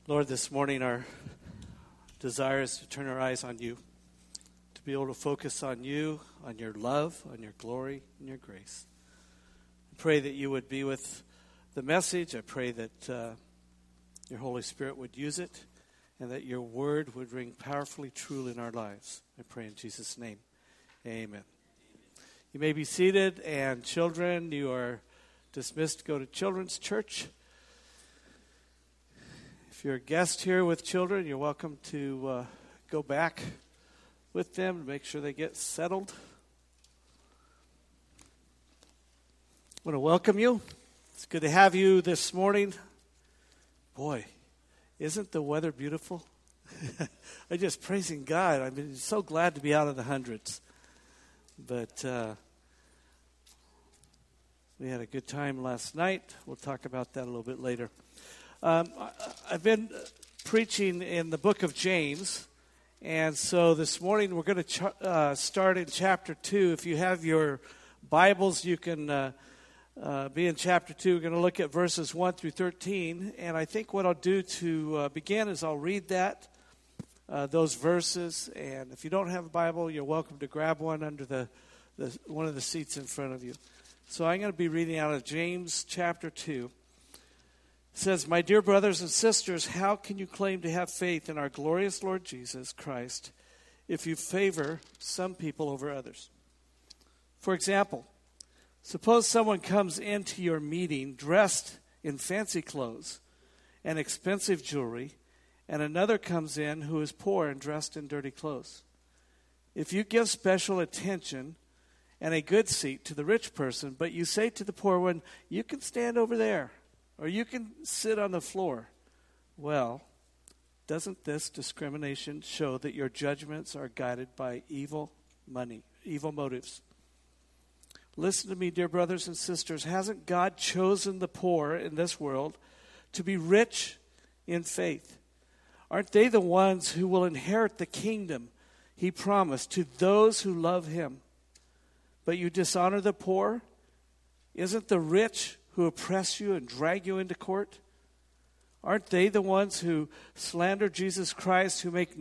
Lord, this morning our desire is to turn our eyes on you, to be able to focus on you, on your love, on your glory, and your grace. I pray that you would be with the message. I pray that your Holy Spirit would use it and that your word would ring powerfully true in our lives. I pray in Jesus' name. Amen. You may be seated, and children, you are dismissed to go to children's church. If you're a guest here with children, you're welcome to go back with them to make sure they get settled. I want to welcome you. It's good to have you this morning. Boy, isn't the weather beautiful? I'm just praising God. I'm so glad to be out of the hundreds. But we had a good time last night. We'll talk about that a little bit later. I've been preaching in the book of James, and so this morning we're going to start in chapter 2. If you have your Bibles, you can be in chapter 2. We're going to look at verses 1 through 13, and I think what I'll do to begin is I'll read those verses, and if you don't have a Bible, you're welcome to grab one under one of the seats in front of you. So I'm going to be reading out of James chapter 2. It says, "My dear brothers and sisters, how can you claim to have faith in our glorious Lord Jesus Christ if you favor some people over others? For example, suppose someone comes into your meeting dressed in fancy clothes and expensive jewelry, and another comes in who is poor and dressed in dirty clothes. If you give special attention and a good seat to the rich person, but you say to the poor one, 'You can stand over there,' or 'you can sit on the floor,' well, doesn't this discrimination show that your judgments are guided by evil motives? Listen to me, dear brothers and sisters. Hasn't God chosen the poor in this world to be rich in faith? Aren't they the ones who will inherit the kingdom he promised to those who love him? But you dishonor the poor. Isn't the rich who oppress you and drag you into court? Aren't they the ones who slander Jesus Christ, whose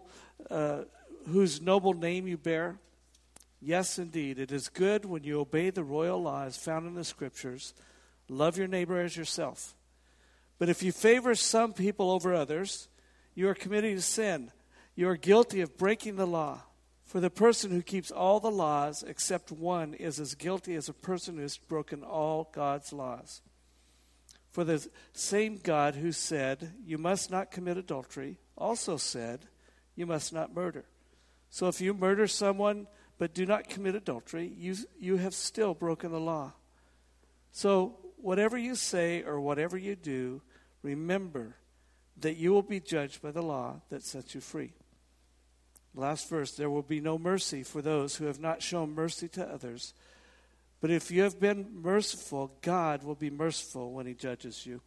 noble name you bear? Yes, indeed, it is good when you obey the royal laws found in the Scriptures. Love your neighbor as yourself. But if you favor some people over others, you are committing a sin. You are guilty of breaking the law. For the person who keeps all the laws except one is as guilty as a person who has broken all God's laws. For the same God who said, 'You must not commit adultery,' also said, 'You must not murder.' So if you murder someone but do not commit adultery, you have still broken the law. So whatever you say or whatever you do, remember that you will be judged by the law that sets you free." Last verse, "There will be no mercy for those who have not shown mercy to others. But if you have been merciful, God will be merciful when he judges you."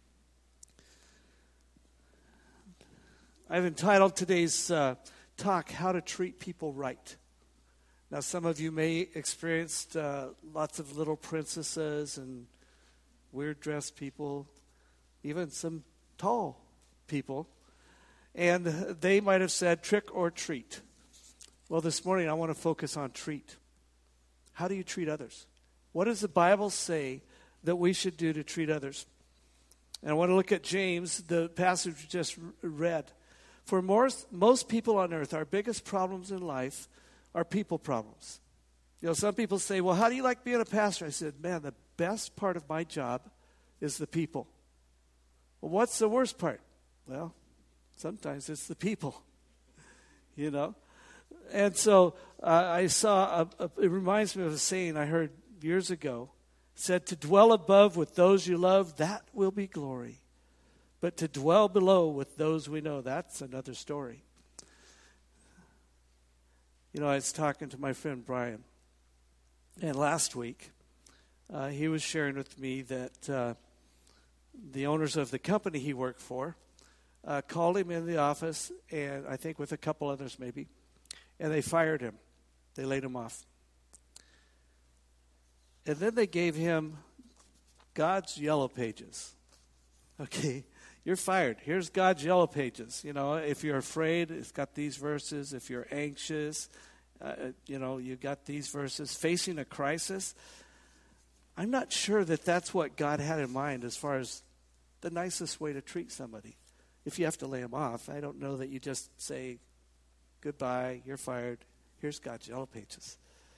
I've entitled today's talk, "How to Treat People Right." Now, some of you may experienced lots of little princesses and weird-dressed people, even some tall people. And they might have said trick or treat. Well, this morning I want to focus on treat. How do you treat others? What does the Bible say that we should do to treat others? And I want to look at James, the passage we just read. For most people on earth, our biggest problems in life are people problems. You know, some people say, "Well, how do you like being a pastor?" I said, "Man, the best part of my job is the people." "Well, what's the worst part?" "Well, sometimes it's the people," you know. And so I saw, it reminds me of a saying I heard years ago. It said, "To dwell above with those you love, that will be glory. But to dwell below with those we know, that's another story." You know, I was talking to my friend Brian, and last week he was sharing with me that the owners of the company he worked for called him in the office, and I think with a couple others maybe, and they fired him. They laid him off. And then they gave him God's yellow pages. Okay, you're fired. Here's God's yellow pages. If you're afraid, it's got these verses. If you're anxious, you got these verses. Facing a crisis. I'm not sure that that's what God had in mind as far as the nicest way to treat somebody. If you have to lay them off, I don't know that you just say, goodbye, you're fired, here's God's yellow pages.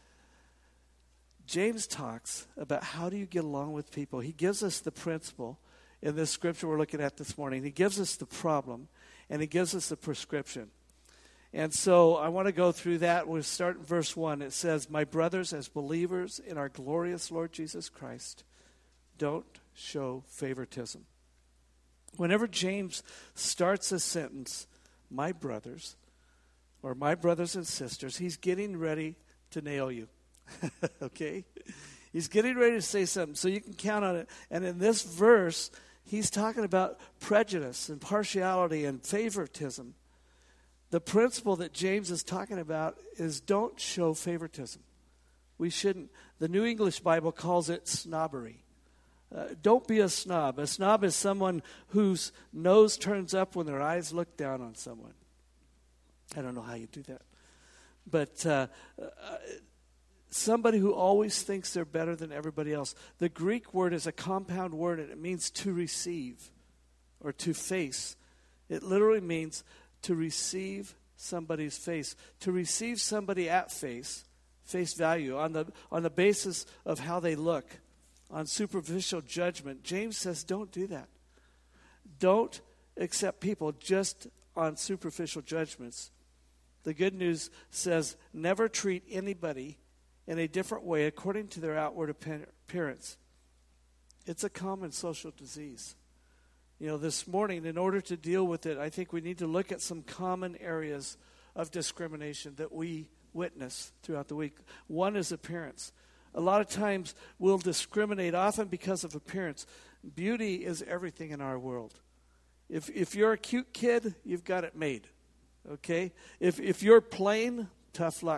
James talks about how do you get along with people. He gives us the principle in this scripture we're looking at this morning. He gives us the problem, and he gives us the prescription. And so I want to go through that. We'll start in verse 1. It says, my brothers, as believers in our glorious Lord Jesus Christ, don't show favoritism. Whenever James starts a sentence, my brothers, or my brothers and sisters, he's getting ready to nail you. Okay? He's getting ready to say something, so you can count on it. And in this verse, he's talking about prejudice and partiality and favoritism. The principle that James is talking about is don't show favoritism. We shouldn't. The New English Bible calls it snobbery. Don't be a snob. A snob is someone whose nose turns up when their eyes look down on someone. I don't know how you do that. But somebody who always thinks they're better than everybody else. The Greek word is a compound word, and it means to receive or to face. It literally means to receive somebody's face, to receive somebody at face value, on the basis of how they look, on superficial judgment. James says, don't do that. Don't accept people just on superficial judgments. The good news says, never treat anybody in a different way according to their outward appearance. It's a common social disease. This morning, in order to deal with it, I think we need to look at some common areas of discrimination that we witness throughout the week. One is appearance. A lot of times we'll discriminate often because of appearance. Beauty is everything in our world. If you're a cute kid, you've got it made. Okay? If you're plain, tough luck.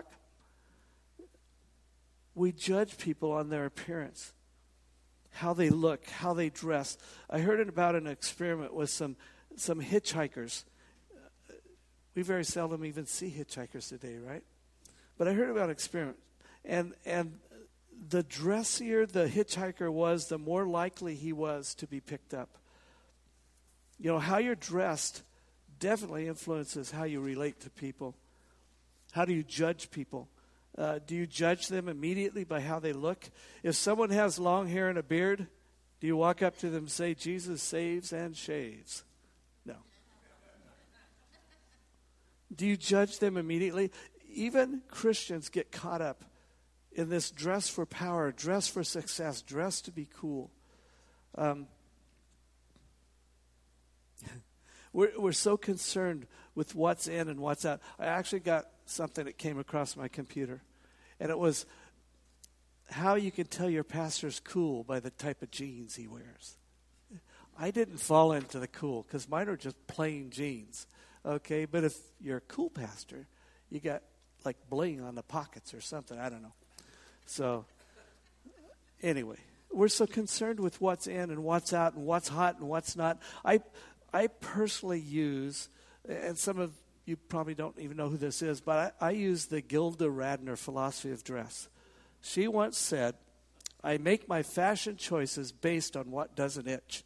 We judge people on their appearance. How they look, how they dress. I heard about an experiment with some hitchhikers. We very seldom even see hitchhikers today, right? But I heard about an experiment. And the dressier the hitchhiker was, the more likely he was to be picked up. How you're dressed definitely influences how you relate to people. How do you judge people? Do you judge them immediately by how they look? If someone has long hair and a beard, do you walk up to them and say, Jesus saves and shaves? No. Do you judge them immediately? Even Christians get caught up in this dress for power, dress for success, dress to be cool. We're so concerned with what's in and what's out. I actually got something that came across my computer, and it was how you can tell your pastor's cool by the type of jeans he wears. I didn't fall into the cool because mine are just plain jeans, okay? But if you're a cool pastor, you got like bling on the pockets or something. I don't know. So anyway, we're so concerned with what's in and what's out and what's hot and what's not. I personally use, and some of you probably don't even know who this is, but I use the Gilda Radner philosophy of dress. She once said, I make my fashion choices based on what doesn't itch.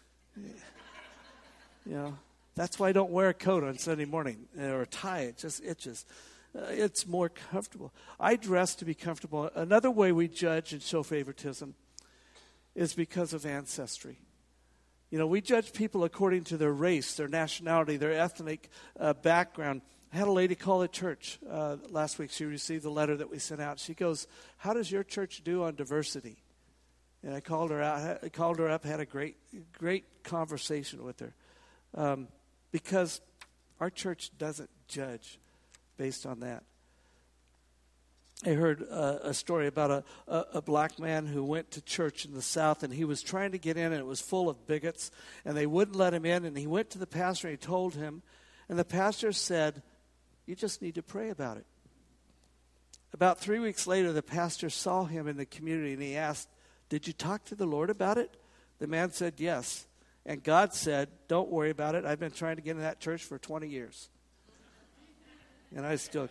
That's why I don't wear a coat on Sunday morning or a tie. It just itches. It's more comfortable. I dress to be comfortable. Another way we judge and show favoritism is because of ancestry. We judge people according to their race, their nationality, their ethnic background. I had a lady call at church last week. She received the letter that we sent out. She goes, how does your church do on diversity? And I called her up, had a great conversation with her. Because our church doesn't judge based on that. I heard a story about a black man who went to church in the South, and he was trying to get in, and it was full of bigots, and they wouldn't let him in, and he went to the pastor, and he told him, and the pastor said, you just need to pray about it. About 3 weeks later, the pastor saw him in the community, and he asked, did you talk to the Lord about it? The man said yes. And God said, don't worry about it. I've been trying to get in that church for 20 years. And I still.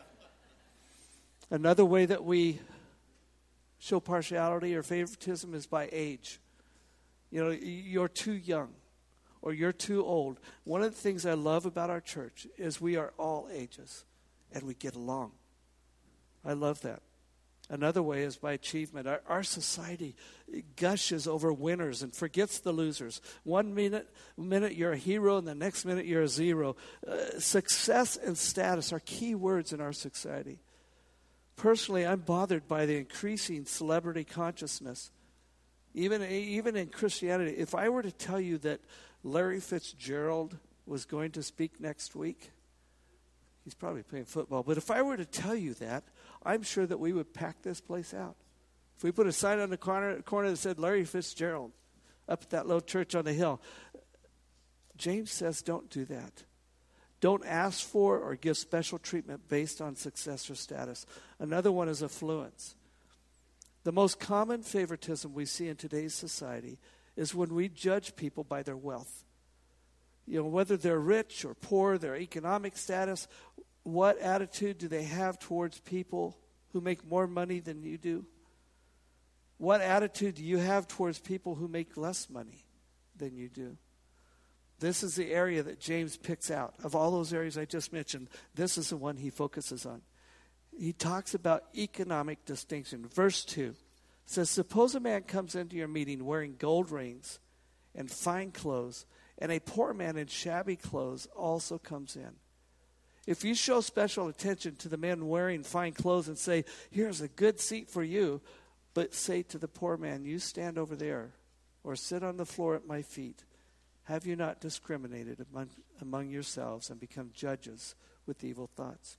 Another way that we show partiality or favoritism is by age. You know, you're too young or you're too old. One of the things I love about our church is we are all ages and we get along. I love that. Another way is by achievement. Our society gushes over winners and forgets the losers. One minute you're a hero, and the next minute you're a zero. Success and status are key words in our society. Personally, I'm bothered by the increasing celebrity consciousness. Even in Christianity, if I were to tell you that Larry Fitzgerald was going to speak next week, he's probably playing football, but if I were to tell you that, I'm sure that we would pack this place out. If we put a sign on the corner that said Larry Fitzgerald up at that little church on the hill, James says don't do that. Don't ask for or give special treatment based on success or status. Another one is affluence. The most common favoritism we see in today's society is when we judge people by their wealth. You know, whether they're rich or poor, their economic status, what attitude do they have towards people who make more money than you do? What attitude do you have towards people who make less money than you do? This is the area that James picks out. Of all those areas I just mentioned, this is the one he focuses on. He talks about economic distinction. Verse 2 says, suppose a man comes into your meeting wearing gold rings and fine clothes, and a poor man in shabby clothes also comes in. If you show special attention to the man wearing fine clothes and say, here's a good seat for you, but say to the poor man, you stand over there or sit on the floor at my feet, have you not discriminated among yourselves and become judges with evil thoughts?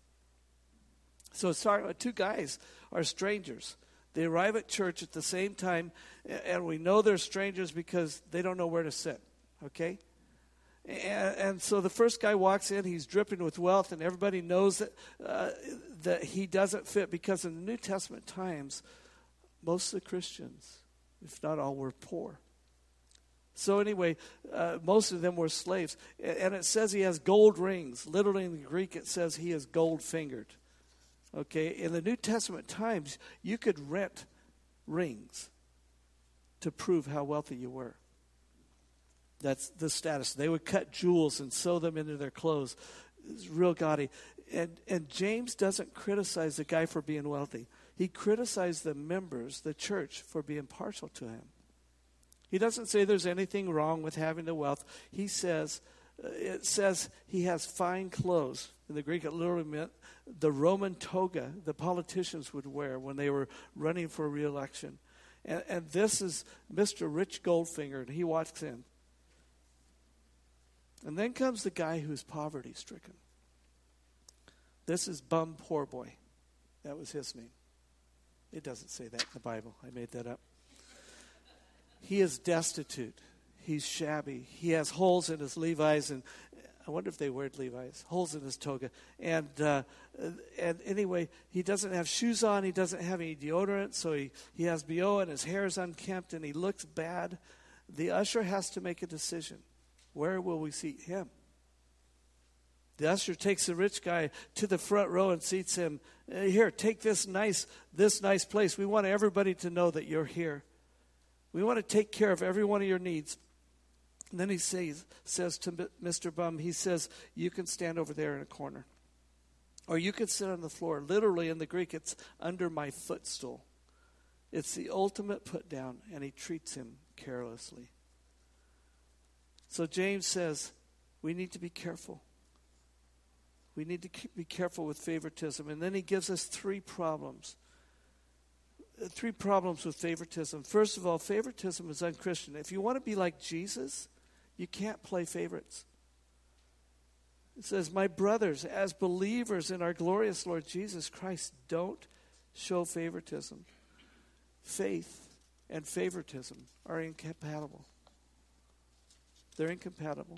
So it's talking about two guys are strangers. They arrive at church at the same time, and we know they're strangers because they don't know where to sit, okay? And so the first guy walks in, he's dripping with wealth, and everybody knows that he doesn't fit because in the New Testament times, most of the Christians, if not all, were poor. So anyway, most of them were slaves. And it says he has gold rings. Literally in the Greek, it says he is gold-fingered. Okay, in the New Testament times, you could rent rings to prove how wealthy you were. That's the status. They would cut jewels and sew them into their clothes. It's real gaudy. And James doesn't criticize the guy for being wealthy. He criticized the members, the church, for being partial to him. He doesn't say there's anything wrong with having the wealth. He says, it says he has fine clothes. In the Greek, it literally meant the Roman toga the politicians would wear when they were running for re-election. And this is Mr. Rich Goldfinger, and he walks in. And then comes the guy who's poverty-stricken. This is Bum Poor Boy. That was his name. It doesn't say that in the Bible. I made that up. He is destitute. He's shabby. He has holes in his Levi's, and I wonder if they wear Levi's. Holes in his toga. And anyway, he doesn't have shoes on. He doesn't have any deodorant, so he has BO, and his hair is unkempt, and he looks bad. The usher has to make a decision. Where will we seat him? The usher takes the rich guy to the front row and seats him. Here, take this nice place. We want everybody to know that you're here. We want to take care of every one of your needs. And then he says to Mr. Bum, he says, you can stand over there in a corner. Or you can sit on the floor. Literally in the Greek, it's under my footstool. It's the ultimate put down, and he treats him carelessly. So James says, we need to be careful. We need to be careful with favoritism. And then he gives us three problems. Three problems with favoritism. First of all, favoritism is unchristian. If you want to be like Jesus, you can't play favorites. It says, my brothers, as believers in our glorious Lord Jesus Christ, don't show favoritism. Faith and favoritism are incompatible. They're incompatible.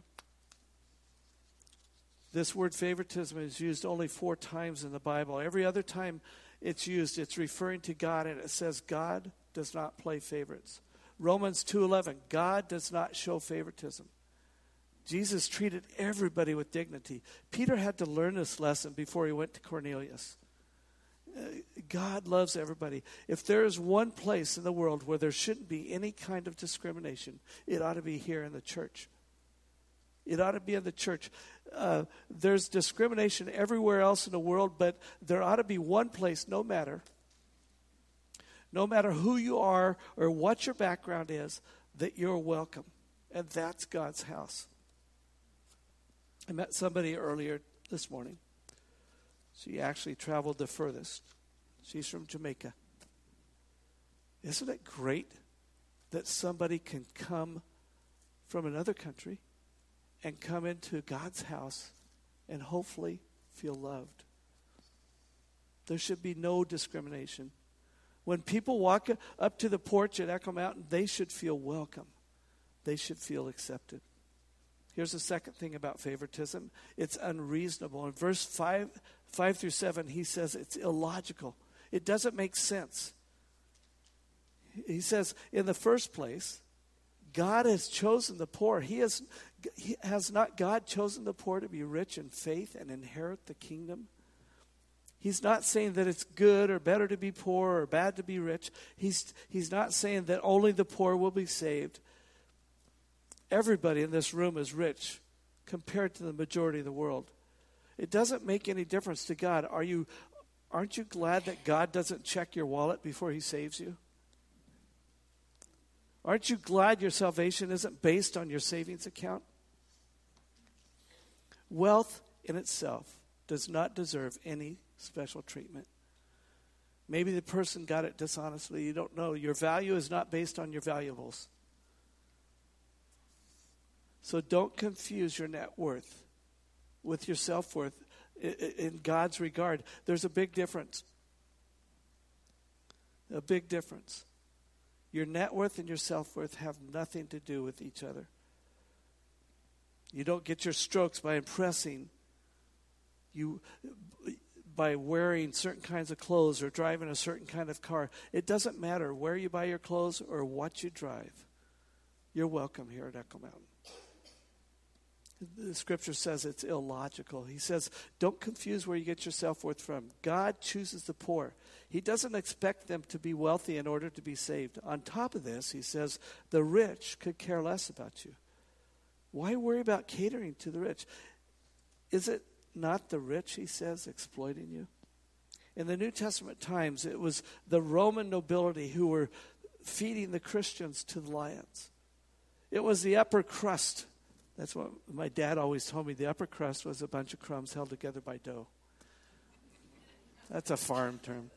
This word favoritism is used only 4 times in the Bible. Every other time it's used, it's referring to God, and it says God does not play favorites. Romans 2:11, God does not show favoritism. Jesus treated everybody with dignity. Peter had to learn this lesson before he went to Cornelius. God loves everybody. If there is one place in the world where there shouldn't be any kind of discrimination, it ought to be here in the church. It ought to be in the church. There's discrimination everywhere else in the world, but there ought to be one place, no matter who you are or what your background is, that you're welcome. And that's God's house. I met somebody earlier this morning. She actually traveled the furthest. She's from Jamaica. Isn't it great that somebody can come from another country and come into God's house and hopefully feel loved? There should be no discrimination. When people walk up to the porch at Echo Mountain, they should feel welcome. They should feel accepted. Here's the second thing about favoritism. It's unreasonable. In verse 5 through 7, he says it's illogical. It doesn't make sense. He says, in the first place, God has chosen the poor. Has not God chosen the poor to be rich in faith and inherit the kingdom? He's not saying that it's good or better to be poor or bad to be rich. He's not saying that only the poor will be saved. Everybody in this room is rich compared to the majority of the world. It doesn't make any difference to God. Aren't you glad that God doesn't check your wallet before he saves you? Aren't you glad your salvation isn't based on your savings account? Wealth in itself does not deserve any special treatment. Maybe the person got it dishonestly. You don't know. Your value is not based on your valuables. So don't confuse your net worth with your self-worth in God's regard. There's a big difference. A big difference. Your net worth and your self-worth have nothing to do with each other. You don't get your strokes by impressing you, by wearing certain kinds of clothes or driving a certain kind of car. It doesn't matter where you buy your clothes or what you drive. You're welcome here at Echo Mountain. The scripture says it's illogical. He says, don't confuse where you get your self-worth from. God chooses the poor. He doesn't expect them to be wealthy in order to be saved. On top of this, he says, the rich could care less about you. Why worry about catering to the rich? Is it not the rich, he says, exploiting you? In the New Testament times, it was the Roman nobility who were feeding the Christians to the lions. It was the upper crust. That's what my dad always told me. The upper crust was a bunch of crumbs held together by dough. That's a farm term.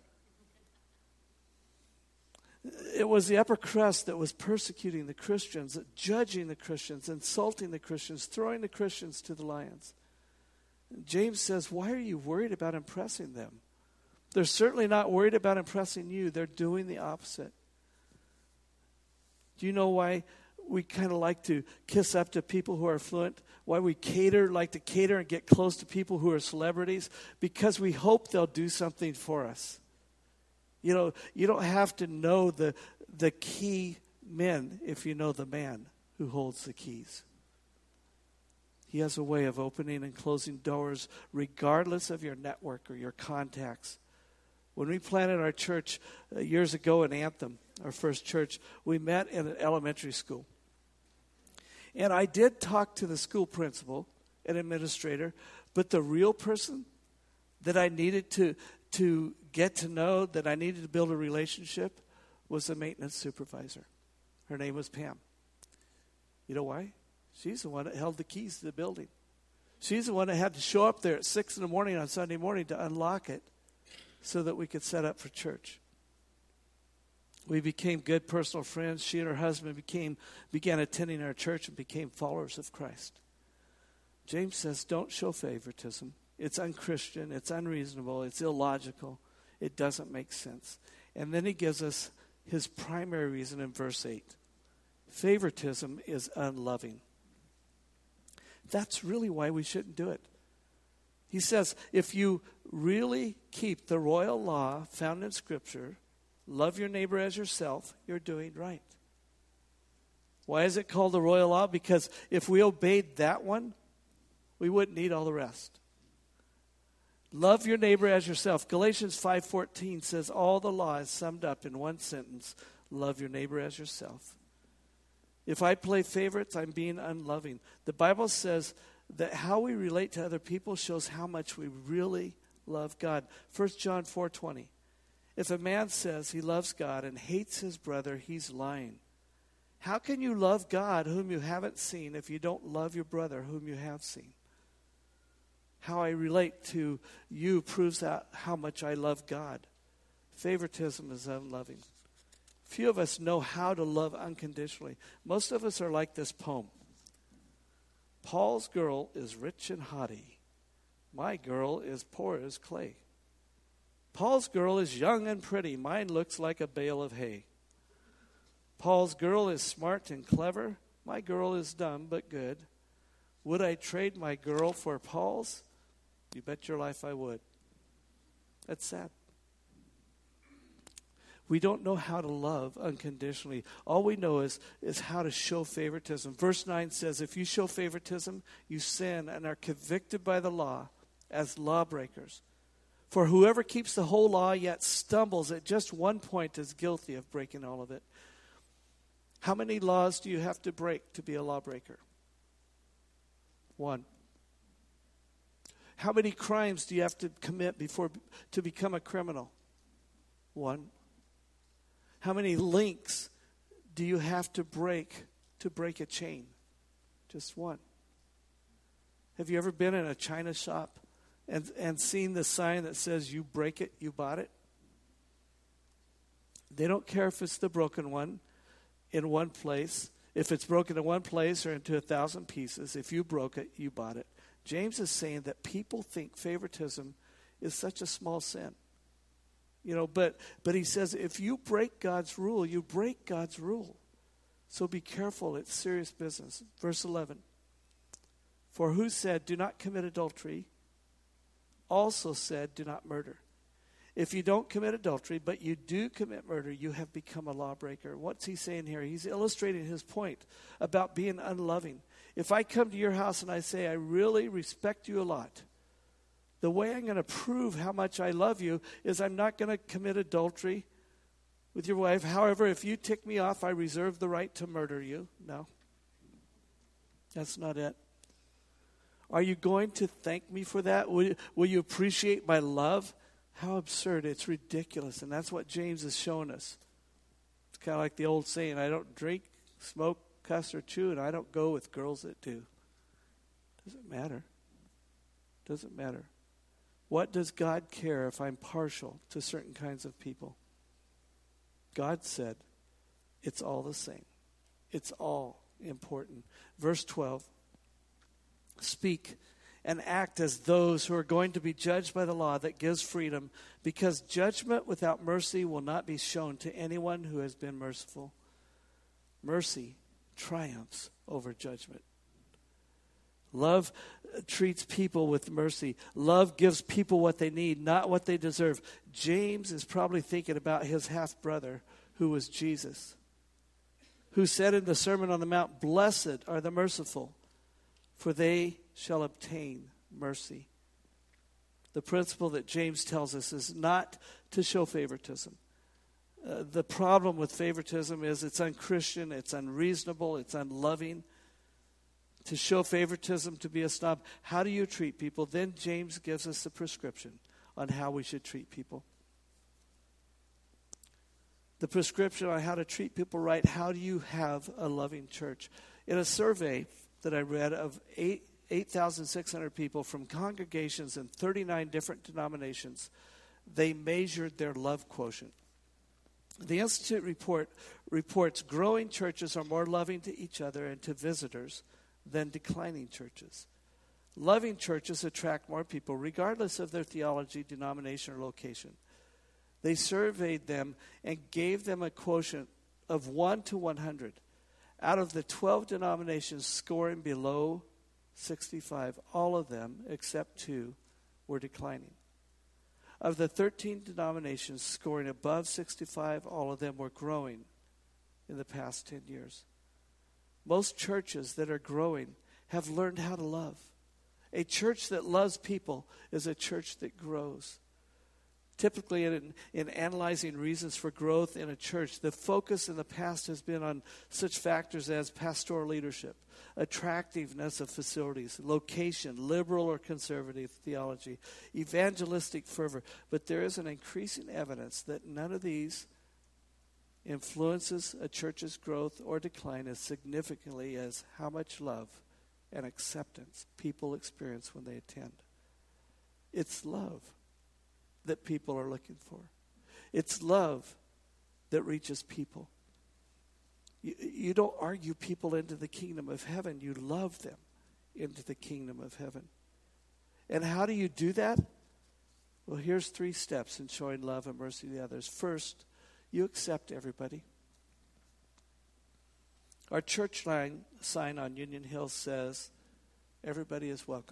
It was the upper crust that was persecuting the Christians, judging the Christians, insulting the Christians, throwing the Christians to the lions. James says, why are you worried about impressing them? They're certainly not worried about impressing you. They're doing the opposite. Do you know why we kind of like to kiss up to people who are affluent? Why we like to cater and get close to people who are celebrities? Because we hope they'll do something for us. You know, you don't have to know the key men if you know the man who holds the keys. He has a way of opening and closing doors regardless of your network or your contacts. When we planted our church years ago in Anthem, our first church, we met in an elementary school. And I did talk to the school principal and administrator, but the real person that I needed to get to know, that I needed to build a relationship, was the maintenance supervisor. Her name was Pam. You know why? She's the one that held the keys to the building. She's the one that had to show up there at 6 in the morning on Sunday morning to unlock it so that we could set up for church. We became good personal friends. She and her husband began attending our church and became followers of Christ. James says, don't show favoritism. It's unchristian. It's unreasonable. It's illogical. It doesn't make sense. And then he gives us his primary reason in verse 8. Favoritism is unloving. That's really why we shouldn't do it. He says, if you really keep the royal law found in Scripture, love your neighbor as yourself, you're doing right. Why is it called the royal law? Because if we obeyed that one, we wouldn't need all the rest. Love your neighbor as yourself. Galatians 5:14 says all the law is summed up in one sentence: love your neighbor as yourself. If I play favorites, I'm being unloving. The Bible says that how we relate to other people shows how much we really love God. 1 John 4:20. If a man says he loves God and hates his brother, he's lying. How can you love God whom you haven't seen if you don't love your brother whom you have seen? How I relate to you proves out how much I love God. Favoritism is unloving. Few of us know how to love unconditionally. Most of us are like this poem. Paul's girl is rich and haughty. My girl is poor as clay. Paul's girl is young and pretty. Mine looks like a bale of hay. Paul's girl is smart and clever. My girl is dumb but good. Would I trade my girl for Paul's? You bet your life I would. That's sad. We don't know how to love unconditionally. All we know is how to show favoritism. Verse 9 says, if you show favoritism, you sin and are convicted by the law as lawbreakers. For whoever keeps the whole law yet stumbles at just one point is guilty of breaking all of it. How many laws do you have to break to be a lawbreaker? One. How many crimes do you have to commit to become a criminal? One. How many links do you have to break a chain? Just one. Have you ever been in a china shop and seen the sign that says you break it, you bought it? They don't care if it's the broken one in one place. If it's broken in one place or into 1,000 pieces, if you broke it, you bought it. James is saying that people think favoritism is such a small sin. But he says if you break God's rule, you break God's rule. So be careful, it's serious business. Verse 11. For who said, do not commit adultery, also said, do not murder. If you don't commit adultery, but you do commit murder, you have become a lawbreaker. What's he saying here? He's illustrating his point about being unloving. If I come to your house and I say, I really respect you a lot, the way I'm going to prove how much I love you is I'm not going to commit adultery with your wife. However, if you tick me off, I reserve the right to murder you. No. That's not it. Are you going to thank me for that? Will you appreciate my love? How absurd. It's ridiculous. And that's what James is showing us. It's kind of like the old saying, I don't drink, smoke, cuss, or chew, and I don't go with girls that do. Doesn't matter. Doesn't matter. What does God care if I'm partial to certain kinds of people? God said, it's all the same. It's all important. Verse 12, speak and act as those who are going to be judged by the law that gives freedom, because judgment without mercy will not be shown to anyone who has been merciful. Mercy triumphs over judgment. Love treats people with mercy. Love gives people what they need, not what they deserve. James is probably thinking about his half-brother, who was Jesus, who said in the Sermon on the Mount, blessed are the merciful, for they shall obtain mercy. The principle that James tells us is not to show favoritism. The problem with favoritism is it's unchristian, it's unreasonable, it's unloving. To show favoritism, to be a snob. How do you treat people? Then James gives us the prescription on how we should treat people. The prescription on how to treat people right. How do you have a loving church? In a survey that I read of 8,600 people from congregations in 39 different denominations, they measured their love quotient. The Institute reports growing churches are more loving to each other and to visitors than declining churches. Loving churches attract more people, regardless of their theology, denomination, or location. They surveyed them and gave them a quotient of 1 to 100. Out of the 12 denominations scoring below 65, all of them, except 2, were declining. Of the 13 denominations scoring above 65, all of them were growing in the past 10 years. Most churches that are growing have learned how to love. A church that loves people is a church that grows. Typically, in analyzing reasons for growth in a church, the focus in the past has been on such factors as pastoral leadership, attractiveness of facilities, location, liberal or conservative theology, evangelistic fervor. But there is an increasing evidence that none of these influences a church's growth or decline as significantly as how much love and acceptance people experience when they attend. It's love that people are looking for. It's love that reaches people. You don't argue people into the kingdom of heaven. You love them into the kingdom of heaven. And how do you do that? Well, here's 3 steps in showing love and mercy to the others. First, you accept everybody. Our church sign on Union Hill says, everybody is welcome.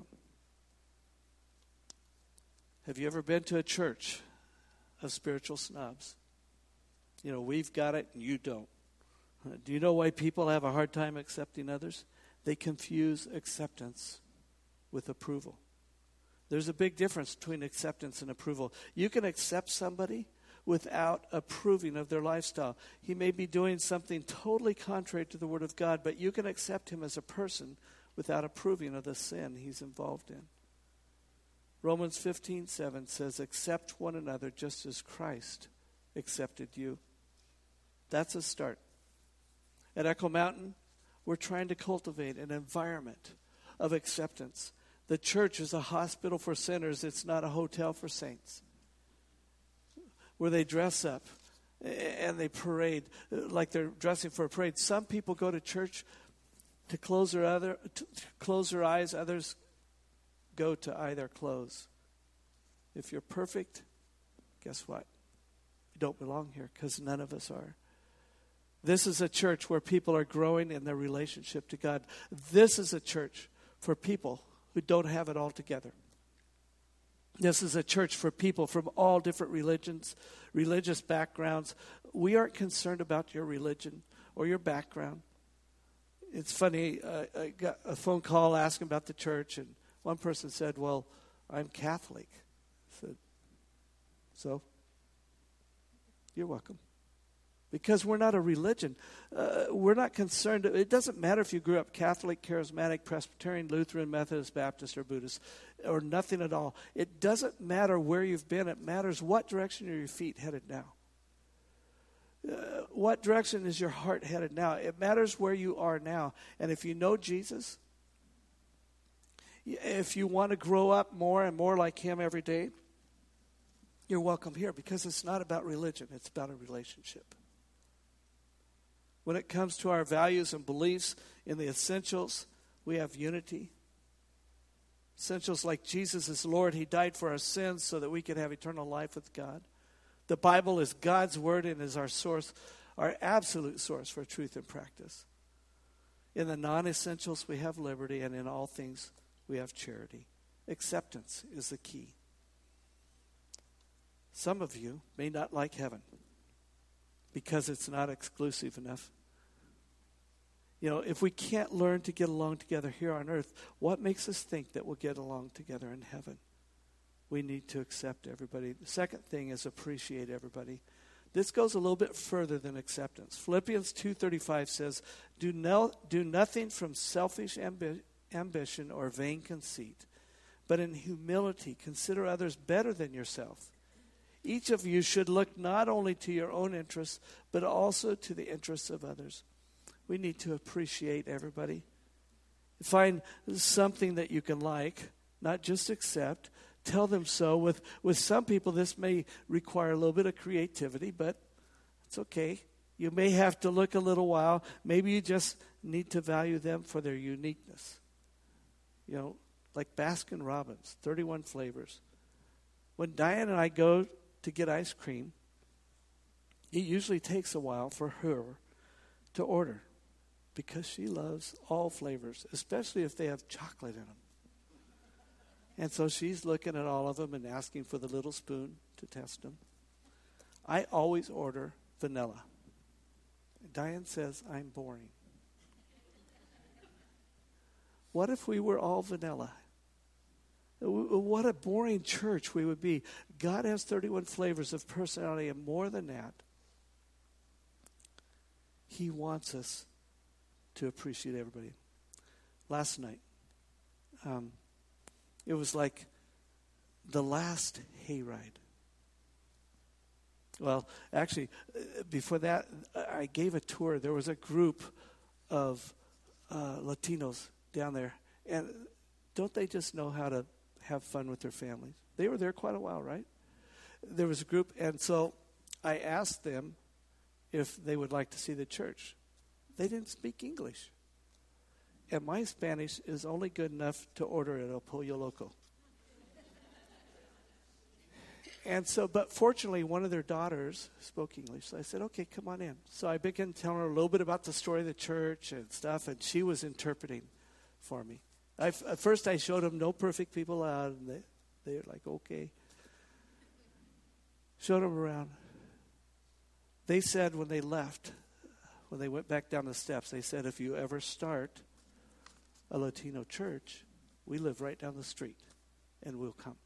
Have you ever been to a church of spiritual snobs? You know, we've got it and you don't. Do you know why people have a hard time accepting others? They confuse acceptance with approval. There's a big difference between acceptance and approval. You can accept somebody without approving of their lifestyle. He may be doing something totally contrary to the Word of God, but you can accept him as a person without approving of the sin he's involved in. Romans 15:7 says, accept one another just as Christ accepted you. That's a start. At Echo Mountain, we're trying to cultivate an environment of acceptance. The church is a hospital for sinners. It's not a hotel for saints. Where they dress up and they parade like they're dressing for a parade. Some people go to church to close their eyes. Others go to eye their clothes. If you're perfect, guess what? You don't belong here because none of us are. This is a church where people are growing in their relationship to God. This is a church for people who don't have it all together. This is a church for people from all different religions, religious backgrounds. We aren't concerned about your religion or your background. It's funny, I got a phone call asking about the church, and one person said, well, I'm Catholic. I said, so? You're welcome. Because we're not a religion. We're not concerned. It doesn't matter if you grew up Catholic, Charismatic, Presbyterian, Lutheran, Methodist, Baptist, or Buddhist, or nothing at all. It doesn't matter where you've been. It matters what direction are your feet headed now. What direction is your heart headed now? It matters where you are now. And if you know Jesus, if you want to grow up more and more like him every day, you're welcome here because it's not about religion. It's about a relationship. When it comes to our values and beliefs in the essentials, we have unity. Essentials like Jesus is Lord. He died for our sins so that we could have eternal life with God. The Bible is God's word and is our source, our absolute source for truth and practice. In the non-essentials, we have liberty, and in all things, we have charity. Acceptance is the key. Some of you may not like heaven because it's not exclusive enough. You know, if we can't learn to get along together here on earth, what makes us think that we'll get along together in heaven? We need to accept everybody. The second thing is appreciate everybody. This goes a little bit further than acceptance. Philippians 2:35 says, do nothing from selfish ambition or vain conceit, but in humility consider others better than yourself. Each of you should look not only to your own interests, but also to the interests of others. We need to appreciate everybody. Find something that you can like, not just accept. Tell them so. With some people, this may require a little bit of creativity, but it's okay. You may have to look a little while. Maybe you just need to value them for their uniqueness. You know, like Baskin Robbins, 31 flavors. When Diane and I go to get ice cream, it usually takes a while for her to order because she loves all flavors, especially if they have chocolate in them. And so she's looking at all of them and asking for the little spoon to test them. I always order vanilla. Diane says I'm boring. What if we were all vanilla? What a boring church we would be. God has 31 flavors of personality, and more than that, He wants us to appreciate everybody. Last night, it was like the last hayride. Well, actually, before that, I gave a tour. There was a group of Latinos down there. And don't they just know how to have fun with their families? They were there quite a while, right? There was a group, and so I asked them if they would like to see the church. They didn't speak English. And my Spanish is only good enough to order at El Pollo Loco. And so, but fortunately, one of their daughters spoke English. So I said, okay, come on in. So I began telling her a little bit about the story of the church and stuff, and she was interpreting for me. At first, I showed them no perfect people out, and they were like, okay. Showed them around. They said when they left, when they went back down the steps, they said, if you ever start a Latino church, we live right down the street, and we'll come.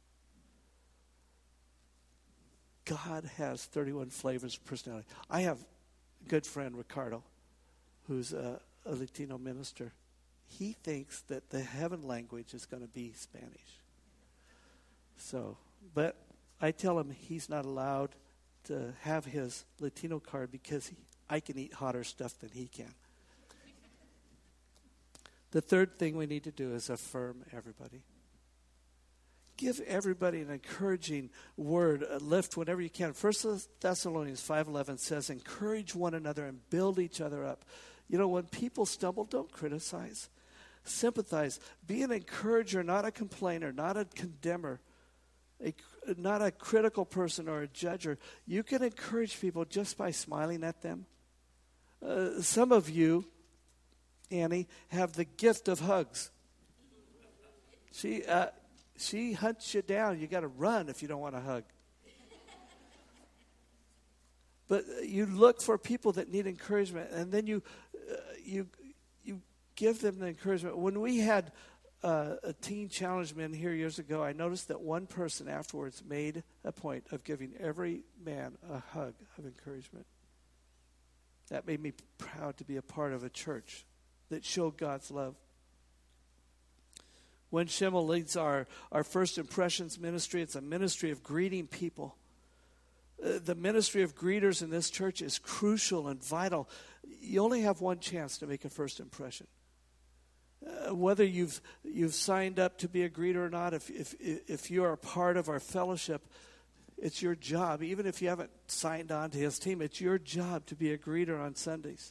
God has 31 flavors of personality. I have a good friend, Ricardo, who's a Latino minister. He thinks that the heaven language is going to be Spanish. So, but I tell him he's not allowed to have his Latino card because I can eat hotter stuff than he can. The third thing we need to do is affirm everybody. Give everybody an encouraging word, a lift whenever you can. 1 Thessalonians 5:11 says, encourage one another and build each other up. You know, when people stumble, don't criticize. Sympathize. Be an encourager, not a complainer, not a condemner, not a critical person or a judger. You can encourage people just by smiling at them. Some of you, Annie, have the gift of hugs. She hunts you down. You got to run if you don't want a hug. But you look for people that need encouragement, and then you give them the encouragement. When we had a teen challenge men here years ago, I noticed that one person afterwards made a point of giving every man a hug of encouragement. That made me proud to be a part of a church that showed God's love. When Schimmel leads our First Impressions ministry, it's a ministry of greeting people. The ministry of greeters in this church is crucial and vital. You only have one chance to make a first impression. Whether you've signed up to be a greeter or not, if you are a part of our fellowship, it's your job. Even if you haven't signed on to his team, it's your job to be a greeter on Sundays.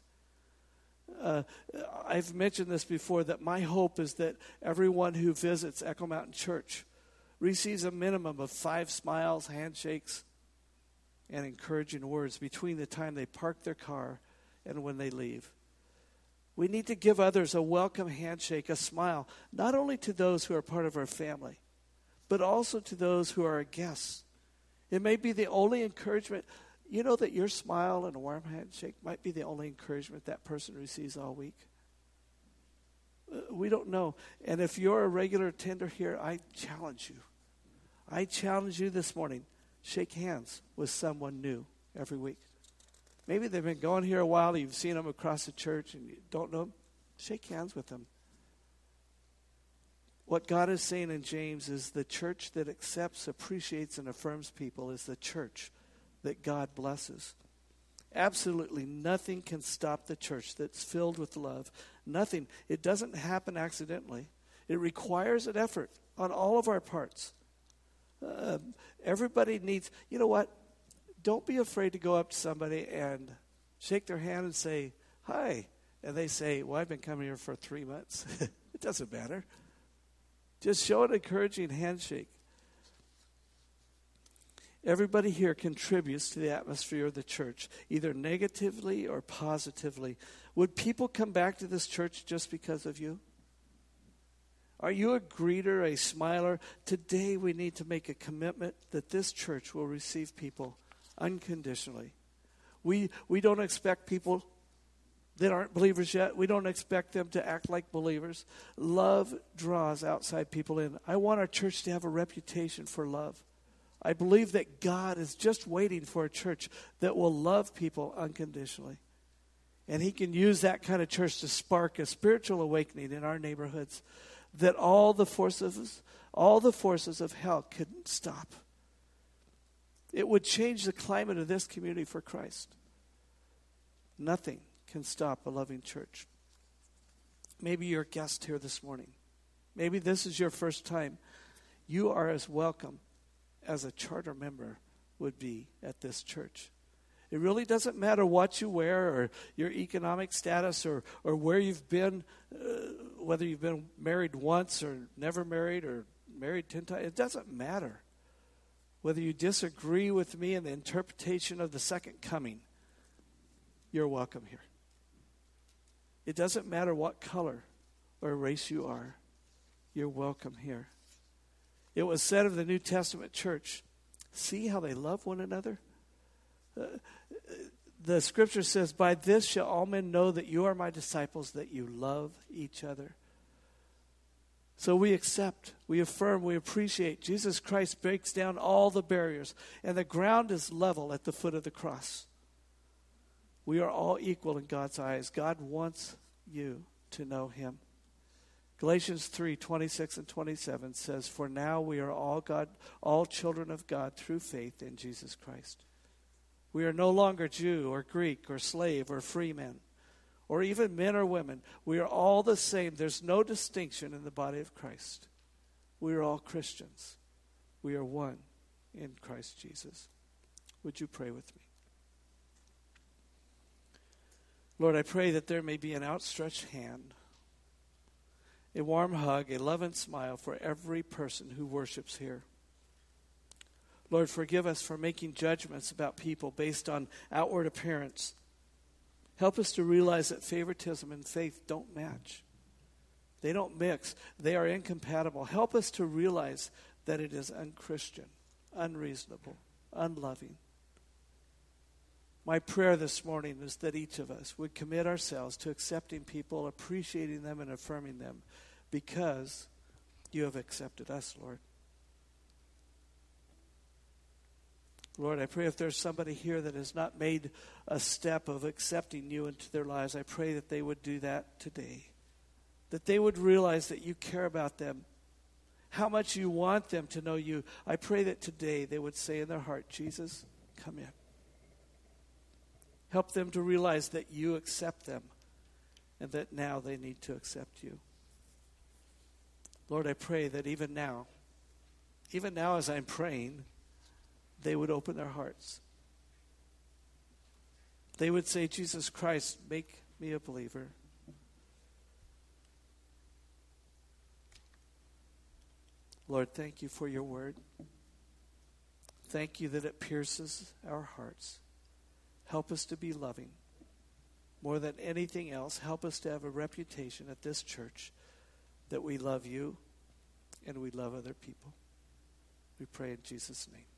I've mentioned this before, that my hope is that everyone who visits Echo Mountain Church receives a minimum of 5 smiles, handshakes, and encouraging words between the time they park their car and when they leave. We need to give others a welcome handshake, a smile, not only to those who are part of our family, but also to those who are our guests. It may be the only encouragement. You know that your smile and a warm handshake might be the only encouragement that person receives all week. We don't know. And if you're a regular attender here, I challenge you. I challenge you this morning. Shake hands with someone new every week. Maybe they've been going here a while. You've seen them across the church and you don't know them. Shake hands with them. What God is saying in James is the church that accepts, appreciates, and affirms people is the church that God blesses. Absolutely nothing can stop the church that's filled with love. Nothing. It doesn't happen accidentally. It requires an effort on all of our parts. Everybody needs, you know what? Don't be afraid to go up to somebody and shake their hand and say, hi. And they say, well, I've been coming here for 3 months. It doesn't matter. Just show an encouraging handshake. Everybody here contributes to the atmosphere of the church, either negatively or positively. Would people come back to this church just because of you? Are you a greeter, a smiler? Today we need to make a commitment that this church will receive people unconditionally. We don't expect people that aren't believers yet. We don't expect them to act like believers. Love draws outside people in. I want our church to have a reputation for love. I believe that God is just waiting for a church that will love people unconditionally. And he can use that kind of church to spark a spiritual awakening in our neighborhoods that all the forces of hell couldn't stop. It would change the climate of this community for Christ. Nothing can stop a loving church. Maybe you're a guest here this morning. Maybe this is your first time. You are as welcome as a charter member would be at this church. It really doesn't matter what you wear or your economic status or where you've been, whether you've been married once or never married or married 10 times. It doesn't matter. Whether you disagree with me in the interpretation of the second coming, you're welcome here. It doesn't matter what color or race you are. You're welcome here. It was said of the New Testament church, see how they love one another? The scripture says, by this shall all men know that you are my disciples, that you love each other. So we accept, we affirm, we appreciate. Jesus Christ breaks down all the barriers, and the ground is level at the foot of the cross. We are all equal in God's eyes. God wants you to know him. Galatians 3:26 and 27 says, for now we are all children of God through faith in Jesus Christ. We are no longer Jew or Greek or slave or free men, or even men or women. We are all the same. There's no distinction in the body of Christ. We are all Christians. We are one in Christ Jesus. Would you pray with me? Lord, I pray that there may be an outstretched hand, a warm hug, a loving smile for every person who worships here. Lord, forgive us for making judgments about people based on outward appearance. Help us to realize that favoritism and faith don't match. They don't mix. They are incompatible. Help us to realize that it is unchristian, unreasonable, unloving. My prayer this morning is that each of us would commit ourselves to accepting people, appreciating them, and affirming them because you have accepted us, Lord. Lord, I pray if there's somebody here that has not made a step of accepting you into their lives, I pray that they would do that today. That they would realize that you care about them, how much you want them to know you. I pray that today they would say in their heart, Jesus, come in. Help them to realize that you accept them and that now they need to accept you. Lord, I pray that even now as I'm praying, they would open their hearts. They would say, Jesus Christ, make me a believer. Lord, thank you for your word. Thank you that it pierces our hearts. Help us to be loving. More than anything else, help us to have a reputation at this church that we love you and we love other people. We pray in Jesus' name.